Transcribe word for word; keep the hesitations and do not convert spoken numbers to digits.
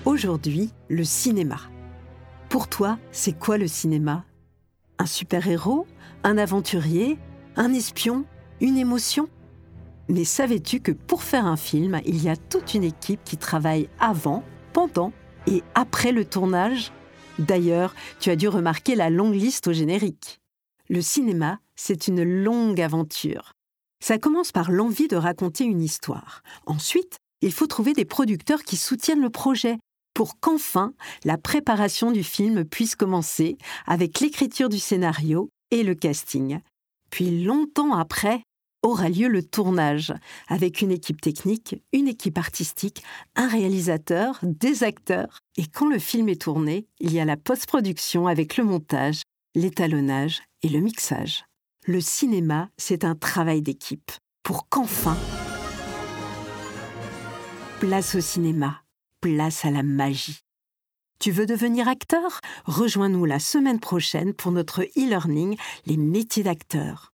Aujourd'hui, le cinéma. Pour toi, c'est quoi le cinéma ? Un super-héros ? Un aventurier ? Un espion ? Une émotion ? Mais savais-tu que pour faire un film, il y a toute une équipe qui travaille avant, pendant et après le tournage ? D'ailleurs, tu as dû remarquer la longue liste au générique. Le cinéma, c'est une longue aventure. Ça commence par l'envie de raconter une histoire. Ensuite, il faut trouver des producteurs qui soutiennent le projet pour qu'enfin, la préparation du film puisse commencer avec l'écriture du scénario et le casting. Puis longtemps après, aura lieu le tournage, avec une équipe technique, une équipe artistique, un réalisateur, des acteurs. Et quand le film est tourné, il y a la post-production avec le montage, l'étalonnage et le mixage. Le cinéma, c'est un travail d'équipe, pour qu'enfin, place au cinéma, place à la magie. Tu veux devenir acteur ? Rejoins-nous la semaine prochaine pour notre e-learning « Les métiers d'acteurs ».